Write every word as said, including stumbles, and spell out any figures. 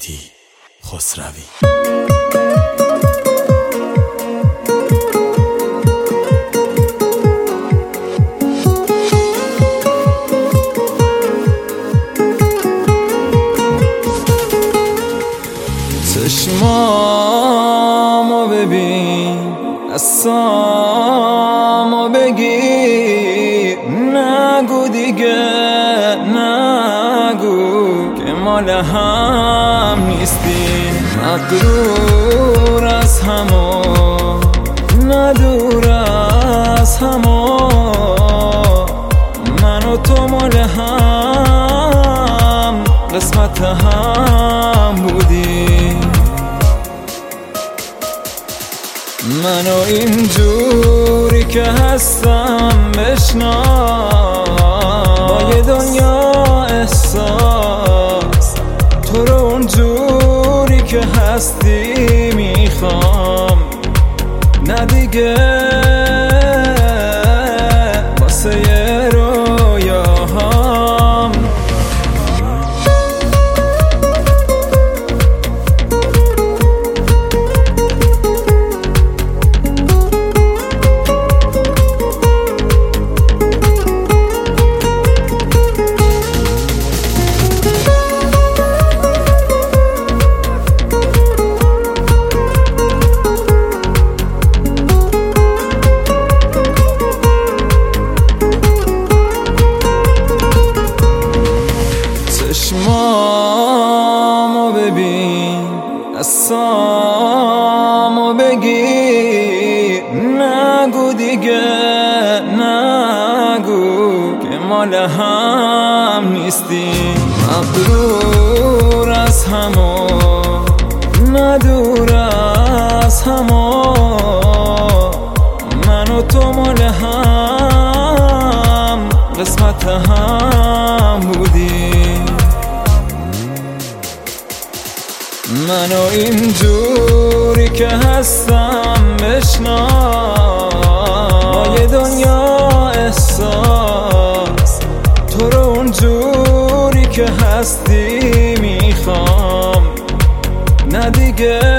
مهدی خسروی. چشمامو ببین، دستامو بگیر، نگو دیگه نگو که مال هم نیستیم. مغرور از همو ندور از همو، من و تو مال هم قسمت هم بودیم. منو اینجوری که هستم بشناس، با یه دنیا احساس، تو رو اونجوری که هستی میخوام، نه دیگه واسه یه رویاهام. چشمامو ببین، دستامو بگیر، نگو دیگه نگو که مال هم نیستیم. مغرور از همو ندور از همو، من و تو مال هم قسمت هم بودیم. منو اینجوری که هستم بشناس، با یه دنیا احساس، تو رو اونجوری که هستی میخوام، نه دیگه